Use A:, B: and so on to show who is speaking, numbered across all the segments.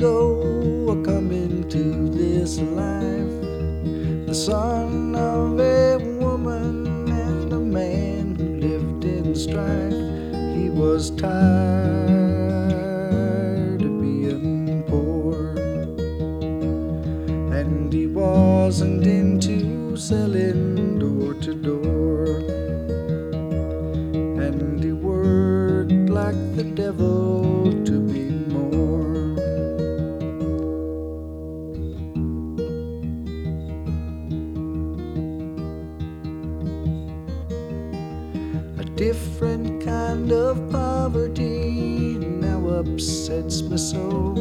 A: ago I come into this life, the son of a woman and a man who lived in strife. He was tired of being poor, and he wasn't into selling door to door, and he worked like the devil to be more. A different kind of poverty now upsets me so.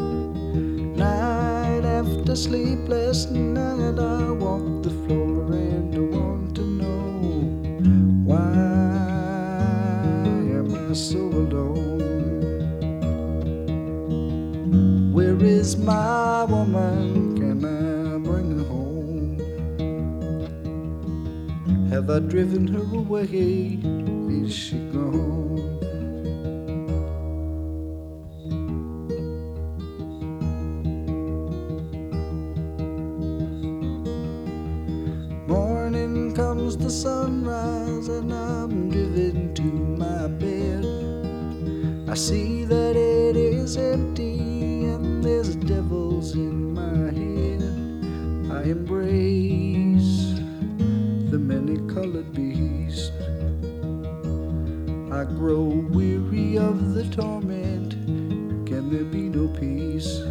A: Night after sleepless night I walk the floor and I want to know, why am I so alone? Where is my woman? Can I bring her home? Have I driven her away? Is she gone? Morning comes the sunrise and I'm driven to my bed. I see that it is empty and there's devils in my head. I embrace the many-colored beast. I grow weary of the torment. Can there be no peace?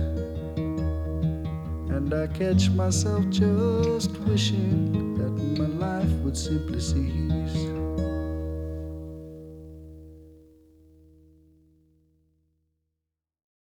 A: And I catch myself just wishing that my life would simply cease.